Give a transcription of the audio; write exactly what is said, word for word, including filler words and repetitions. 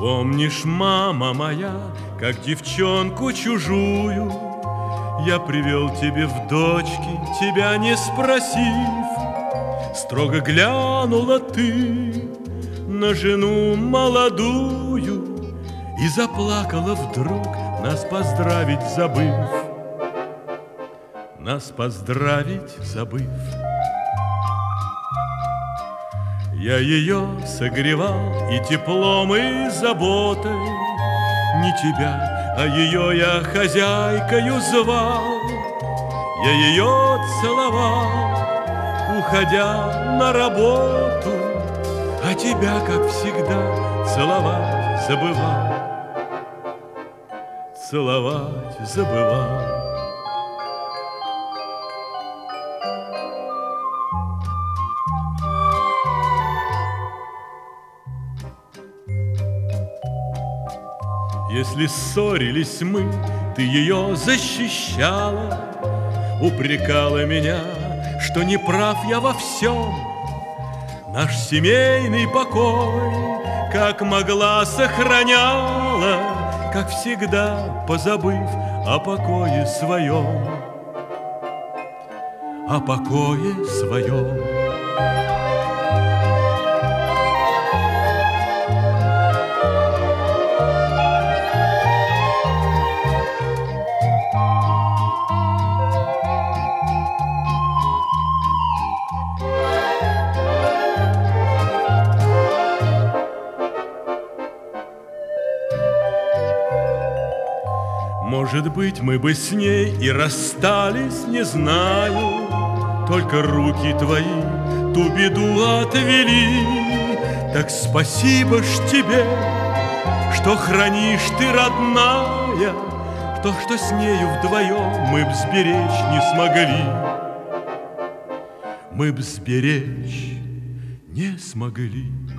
Помнишь, мама моя, как девчонку чужую я привел тебе в дочки, тебя не спросив. Строго глянула ты на жену молодую и заплакала вдруг, нас поздравить забыв. Нас поздравить забыв. Я ее согревал и теплом, и заботой, не тебя, а ее я хозяйкою звал. Я ее целовал, уходя на работу, а тебя, как всегда, целовать забывал. Целовать забывал. Если ссорились мы, ты ее защищала, упрекала меня, что не прав я во всем. Наш семейный покой, как могла, сохраняла, как всегда, позабыв о покое своем. О покое своем. Может быть, мы бы с ней и расстались, не знаю, только руки твои ту беду отвели. Так спасибо ж тебе, что хранишь ты, родная, то, что с нею вдвоем мы б сберечь не смогли. Мы б сберечь не смогли.